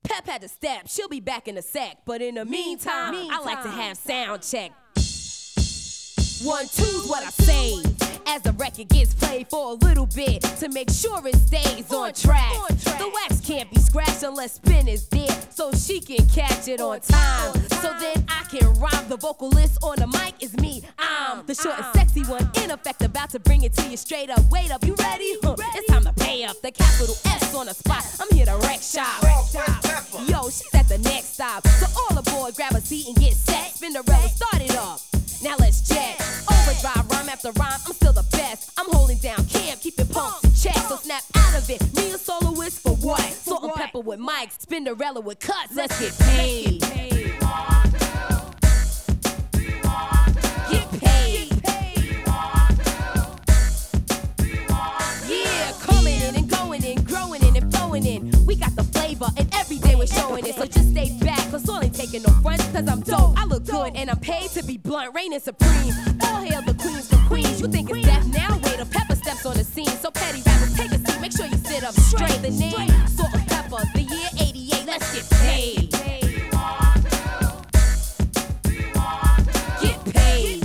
Pep had to step, she'll be back in a sec. But in the meantime, I like to have sound check. 1, 2's what I say as the record gets played for a little bit to make sure it stays on track. The wax can't be scratched unless Spin is there, so she can catch it on time. So then I can rhyme. The vocalist on the mic is me. I'm the short and sexy one, in effect, about to bring it to you straight up. Wait up, you ready? It's time to pay up. The capital S on the spot. I'm here to wreck shop. Yo, she's at the next stop. So all aboard, grab a seat and get set. Spinderella, start it up. Now let's jet. Overdrive, rhyme after rhyme, I'm still the best. I'm holding down camp, keeping pumps in check. So snap out of it. Me a soloist for what? Salt and pepper with mics, Spinderella with cuts. Let's get paid. Get paid. Yeah, coming in and going in, growing in and flowing in. We got the flavor and every day we're showing it. So just stay back, cause all ain't taking no fronts. Cause I'm dope, I look good and I'm paid to be blunt, reigning supreme. All hail the queens from Queens. You think it's death now? Wait, a Pepper steps on the scene. So petty rappers, take a seat, make sure you sit up straight. The name, Salt and Pepper, the year 88. Let's get paid. Get paid.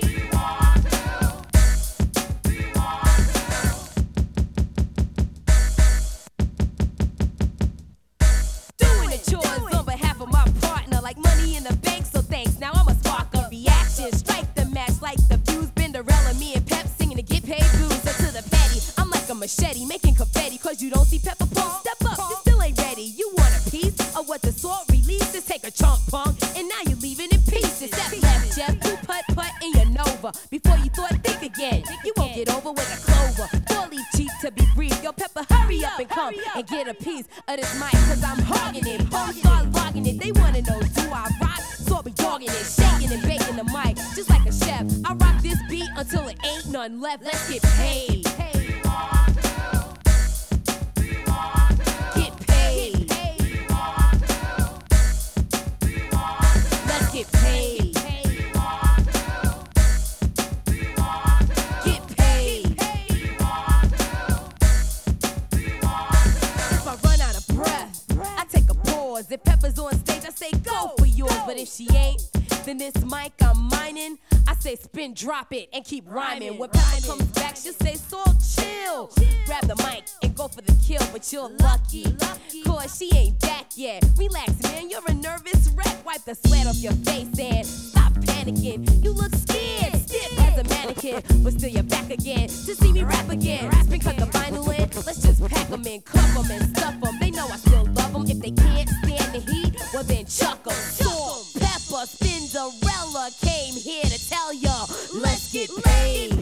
Doing the chores on behalf of my partner, like money in the bank, so thanks. Now I'm a spark of reaction. Strike the match like the fuse. Spinderella, me and Pep singing to get paid blues. So to the patty, I'm like a machete, making confetti. Cause you don't see Pepper Punk. Step up, you still ain't ready. You want a piece of what the salt releases? Take a chunk, punk, and now you're leaving in pieces. Step left, Jeff, you putt in your Nova. Before you thought, think again. You won't get over with a clover. 4-leaf cheap to be brief. Yo, Pepper, hurry up and come and get a piece of this mic. Cause I'm hogging it, hoes start logging it. They wanna know, do I rock? So I'll be dogging it, shaking and baking the mic, just like a chef. I rock this beat until it ain't none left. Let's get paid. Get paid. Let's get paid. Get paid. If I run out of breath, I take a pause. If Pepper's on stage, I say go for yours. But if she ain't, then this mic I'm mining, I say spin, drop it, and keep rhyming. When Pepper comes back, she'll say Salt, chill. Grab the mic and go for the kill, but you're lucky, cause she ain't back yet. Relax, man, you're a nervous wreck. Wipe the sweat off your face and stop panicking. You look scared, stiff as a mannequin, but still you're back again to see me rap again. Spin cut the vinyl in, let's just pack them in, cuff them and stuff them. They know I still love them. If they can't stand the heat, well then chuck them. Salt, Pepper, Spinderella came here to tell y'all, let's get paid.